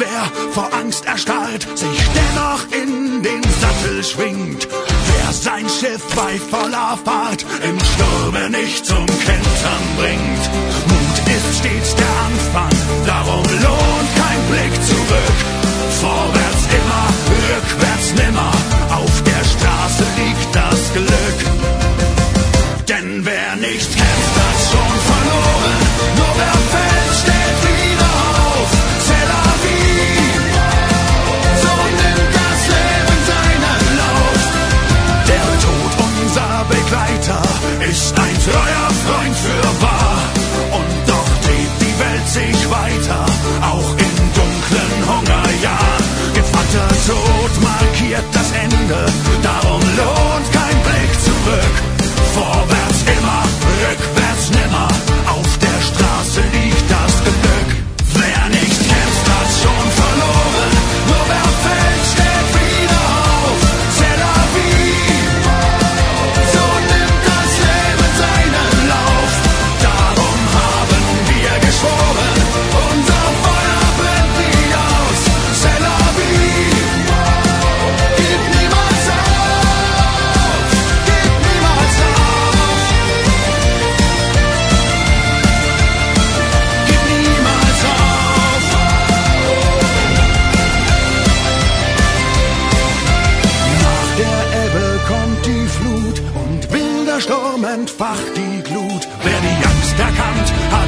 Wer vor Angst erstarrt, sich dennoch in den Sattel schwingt. Wer sein Schiff bei voller Fahrt im Sturme nicht zum Kentern bringt. Mut ist stets der Anfang, darum lohnt kein Blick zurück. Vorwärts immer, rückwärts nimmer, auf der Straße liegt das Glück. Denn wer nicht kämpft, hat schon verloren. Nur wer fällt, steht wieder auf. C'est la vie. So nimmt das Leben seinen Lauf. Der Tod, unser Begleiter, ist ein treuer Freund fürwahr. Und doch dreht die Welt sich weiter, auch in dunklen Hungerjahren. Gevatter Tod markiert das Ende, darum lohnt kein Blick zurück. Vorwärts immer, rückwärts nimmer, auf der Straße liegt das Glück. Wer nicht kämpft, hat schon verloren, nur wer fällt, steht wieder auf. C'est la vie, so nimmt das Leben seinen Lauf. Darum haben wir geschworen, unser Feuer brennt nie aus. C'est la vie, gib niemals auf, gib niemals auf. Gib niemals auf. Nach der Ebbe kommt die Flut und wilder Sturm entfacht die Glut. Wer die Angst erkannt, hat